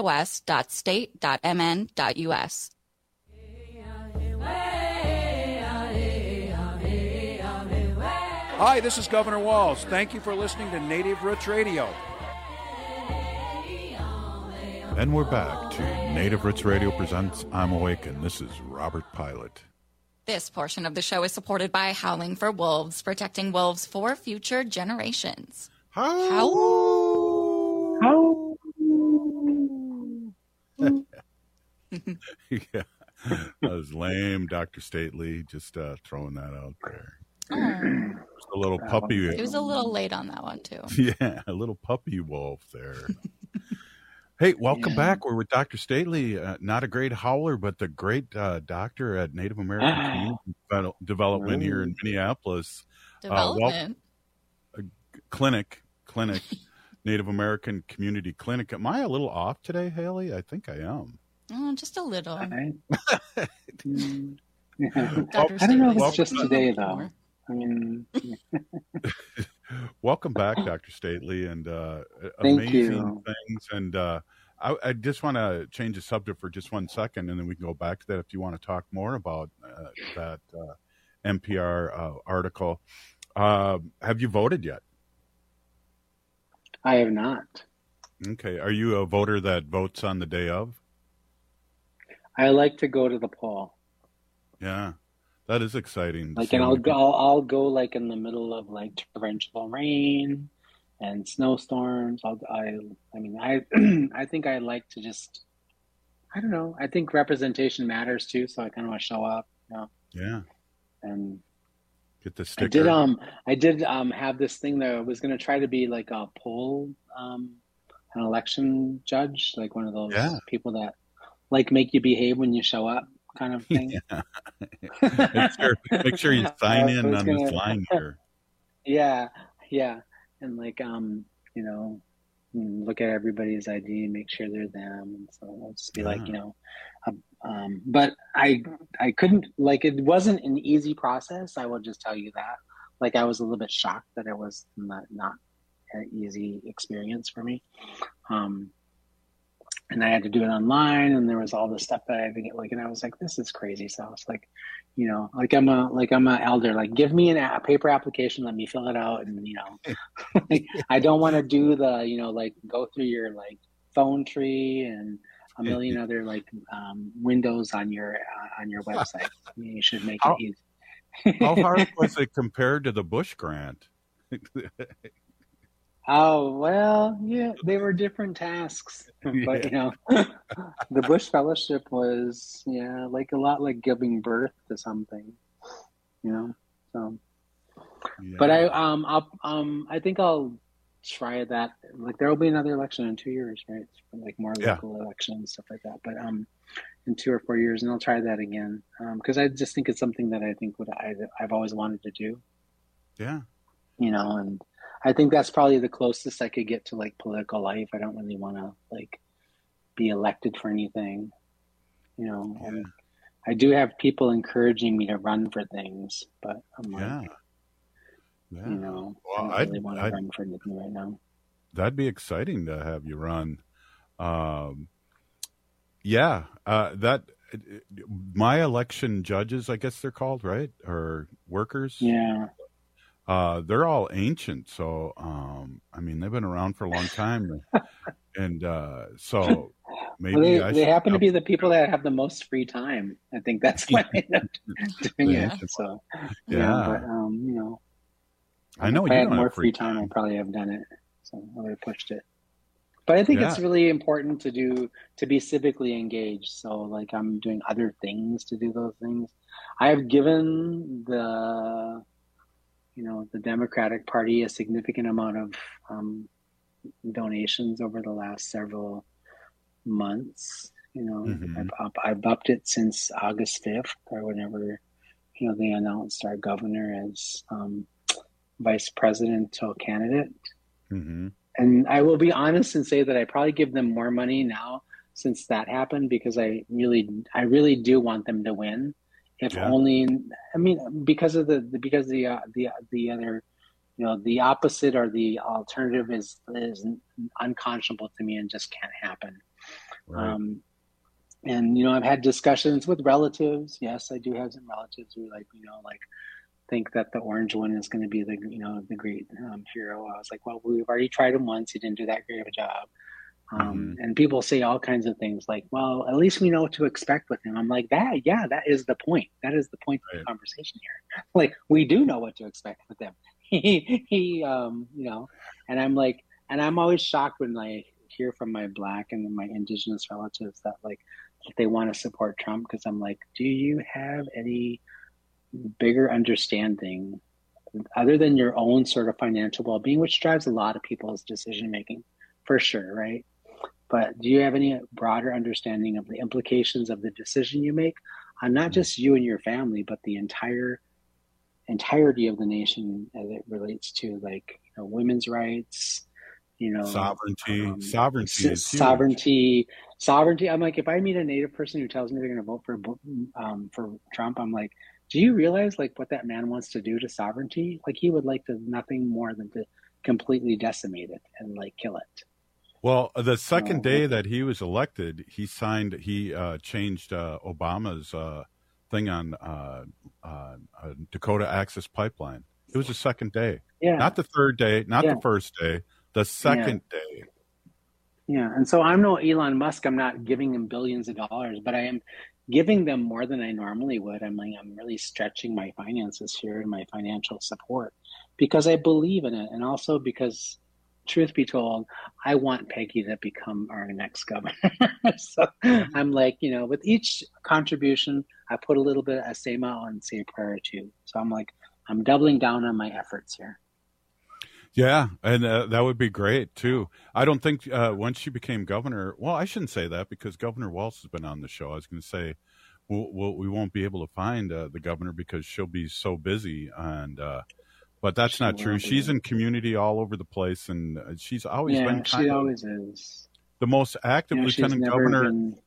sos.state.mn.us. Hi, this is Governor Walz. Thank you for listening to Native Roots Radio. And we're back to Native Roots Radio presents I'm Awakened. This is Robert Pilot. This portion of the show is supported by Howling for Wolves, protecting wolves for future generations. How? Yeah, that was lame, Dr. Stately. Just throwing that out there. Just a little puppy. It was a little late on that one, too. Yeah, a little puppy wolf there. Hey, welcome back. We're with Dr. Stately, not a great howler, but the great doctor at Native American Community Development here in Minneapolis. Development? Clinic, Native American Community Clinic. Am I a little off today, Haley? I think I am. Oh, just a little. I don't know if it's just today, though. I mean... Welcome back, Dr. Stately, and Thank amazing you. things. And I just want to change the subject for just 1 second, and then we can go back to that if you want to talk more about that NPR article. Have you voted yet? I have not. Okay. Are you a voter that votes on the day of? I like to go to the poll. Yeah, that is exciting. Like, and I'll go like in the middle of like torrential rain and snowstorms. I think I like to just, I don't know. I think representation matters too, so I kind of want to show up. You know? Yeah. And get the sticker. I did have this thing that I was going to try to be like a poll, an election judge, like one of those people that like make you behave when you show up, kind of thing. Yeah. make sure you sign in on this line here. Yeah. And like, you know, look at everybody's ID and make sure they're them. And so I'll just be like, you know, but I couldn't, like, it wasn't an easy process. I will just tell you that. Like, I was a little bit shocked that it was not an easy experience for me. And I had to do it online, and there was all this stuff that I had to get, like, and I was like, this is crazy. So I was like, you know, I'm an elder, like, give me a paper application, let me fill it out. And, you know, like, I don't want to do the, you know, like, go through your like phone tree and a million other like windows on your website. I mean, you should make it easy. How hard was it compared to the Bush grant? Oh, well, yeah, they were different tasks, but you know, the Bush Fellowship was, like a lot like giving birth to something, you know, so, but I think I'll try that. Like, there will be another election in 2 years, right? Like more local elections, stuff like that. But, in 2 or 4 years, and I'll try that again. Cause I just think it's something that I think I've always wanted to do. Yeah. You know, and I think that's probably the closest I could get to like political life. I don't really want to like be elected for anything, you know. And I do have people encouraging me to run for things, but I'm like, you know, well, I don't really want to run for anything right now. That'd be exciting to have you run. My election judges, I guess they're called, right? Or workers. Yeah. They're all ancient, so I mean, they've been around for a long time, and so maybe they happen to be the people that have the most free time. I think that's why I end up doing it. So but you know, I know if I had more free time, I probably have done it. So I would have pushed it. But I think it's really important to be civically engaged. So like, I'm doing other things to do those things. I have given the Democratic Party a significant amount of donations over the last several months. You know, I've upped it since August 5th, or whenever, you know, they announced our governor as vice presidential candidate. Mm-hmm. And I will be honest and say that I probably give them more money now since that happened, because I really do want them to win. If only, I mean, because the other, you know, the opposite or the alternative is unconscionable to me and just can't happen. Right. And, you know, I've had discussions with relatives. Yes, I do have some relatives who, like, you know, like, think that the orange one is going to be the, you know, the great hero. I was like, well, we've already tried him once. He didn't do that great of a job. And people say all kinds of things like, well, at least we know what to expect with him. I'm like, that is the point. That is the point of the conversation here. Like, we do know what to expect with him. He you know, and I'm like, and I'm always shocked when I hear from my Black and my Indigenous relatives that like, they want to support Trump, because I'm like, do you have any bigger understanding other than your own sort of financial well-being, which drives a lot of people's decision-making for sure, right? But do you have any broader understanding of the implications of the decision you make on not just you and your family, but the entirety of the nation as it relates to, like, you know, women's rights, you know, sovereignty. I'm like, if I meet a Native person who tells me they're going to vote for Trump, I'm like, do you realize like what that man wants to do to sovereignty? Like, he would like to nothing more than to completely decimate it and like kill it. Well, the second day that he was elected, he changed Obama's thing on Dakota Access Pipeline. It was the second day. Yeah. Not the third day, not the first day, the second day. Yeah, and so I'm no Elon Musk. I'm not giving him billions of dollars, but I am giving them more than I normally would. I'm really stretching my finances here and my financial support because I believe in it, and also because, truth be told, I want Peggy to become our next governor. So I'm like, with each contribution, I put a little bit, I say my and say a prayer too. So I'm doubling down on my efforts here. Yeah, and that would be great, too. I don't think once she became governor, well, I shouldn't say that because Governor Walz has been on the show. I was going to say we won't be able to find the governor because she'll be so busy. But that's not true. She's in community all over the place, and she's always been she always is the most active lieutenant governor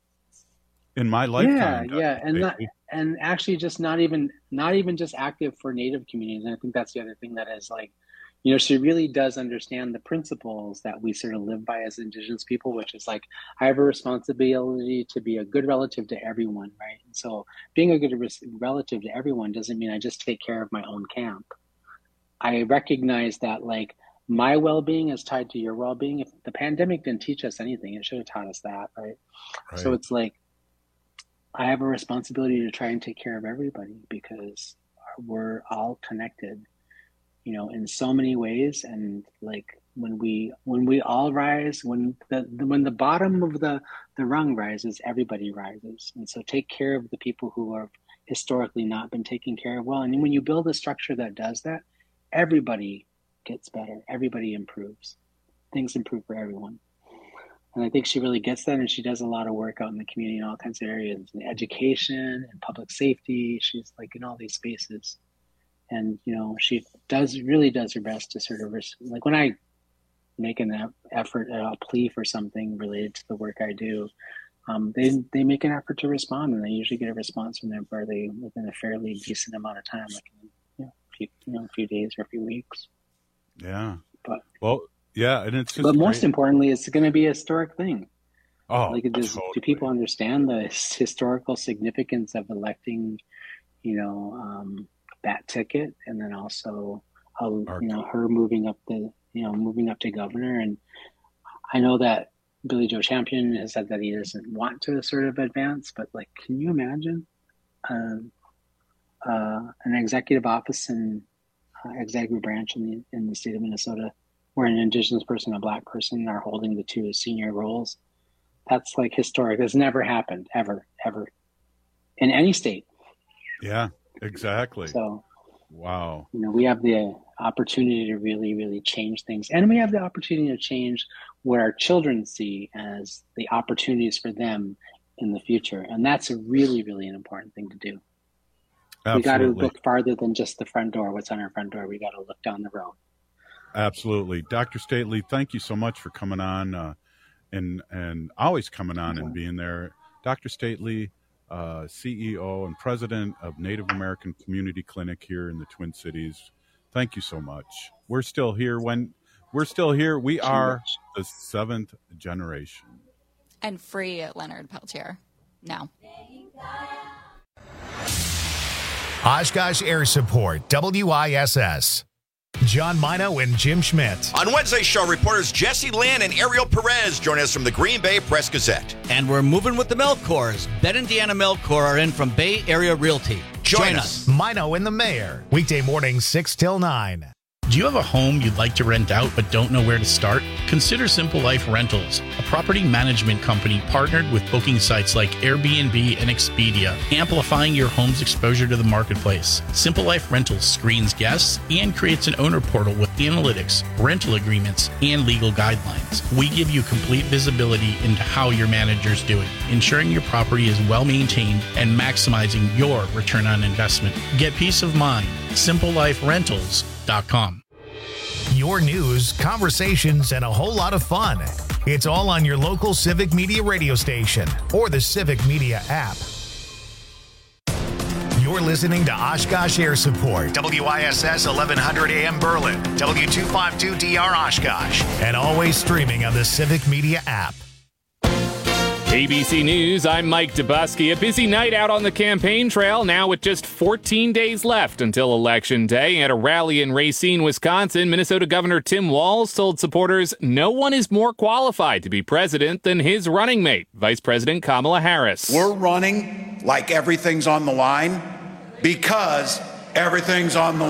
in my lifetime. Yeah, and actually just not even just active for Native communities. And I think that's the other thing that is she really does understand the principles that we sort of live by as Indigenous people, which is I have a responsibility to be a good relative to everyone, right? And so being a good relative to everyone doesn't mean I just take care of my own camp. I recognize that my well-being is tied to your well-being. If the pandemic didn't teach us anything, it should have taught us that, right? So it's I have a responsibility to try and take care of everybody because we're all connected, in so many ways. And when we all rise, when the bottom of the rung rises, everybody rises. And so take care of the people who have historically not been taken care of well. And when you build a structure that does that, everybody gets better. Everybody improves. Things improve for everyone. And I think she really gets that, and she does a lot of work out in the community in all kinds of areas, in education and public safety. She's in all these spaces. And, she really does her best to sort of, when I make an effort, a plea for something related to the work I do, they make an effort to respond, and they usually get a response from them within a fairly decent amount of time, a few days or a few weeks. Yeah. But and it's just but most importantly, it's going to be a historic thing. Oh, totally. Do people understand the historical significance of electing, that ticket, and then also her moving up to governor? And I know that Billy Joe Champion has said that he doesn't want to sort of advance, but can you imagine an executive office and executive branch in the state of Minnesota where an Indigenous person and a Black person are holding the two senior roles? That's historic. It's never happened ever in any state. Yeah, exactly. So, wow. We have the opportunity to really, really change things, and we have the opportunity to change what our children see as the opportunities for them in the future, and that's a really, really an important thing to do. Absolutely. We got to look farther than just the front door. What's on our front door? We got to look down the road. Absolutely. Dr. Stately, thank you so much for coming on and always coming on and being there. Dr. Stately, CEO and president of Native American Community Clinic here in the Twin Cities. Thank you so much. We're still here. We are the seventh generation. And free Leonard Peltier now. Oshkosh Air Support, WISS. John Mino and Jim Schmidt. On Wednesday's show, reporters Jesse Lynn and Ariel Perez join us from the Green Bay Press-Gazette. And we're moving with the Melcors. Ben and Deanna Melcor are in from Bay Area Realty. Join us. Mino and the Mayor. Weekday mornings 6 till 9. Do you have a home you'd like to rent out but don't know where to start? Consider Simple Life Rentals, a property management company partnered with booking sites like Airbnb and Expedia, amplifying your home's exposure to the marketplace. Simple Life Rentals screens guests and creates an owner portal with analytics, rental agreements, and legal guidelines. We give you complete visibility into how your manager's doing, ensuring your property is well maintained and maximizing your return on investment. Get peace of mind. SimpleLifeRentals.com. Your news, conversations, and a whole lot of fun. It's all on your local Civic Media radio station or the Civic Media app. You're listening to Oshkosh Air Support, WISS 1100 AM Berlin, W252DR Oshkosh, and always streaming on the Civic Media app. ABC News, I'm Mike Dubusky. A busy night out on the campaign trail, now with just 14 days left until Election Day. At a rally in Racine, Wisconsin, Minnesota Governor Tim Walz told supporters no one is more qualified to be president than his running mate, Vice President Kamala Harris. We're running like everything's on the line because everything's on the line.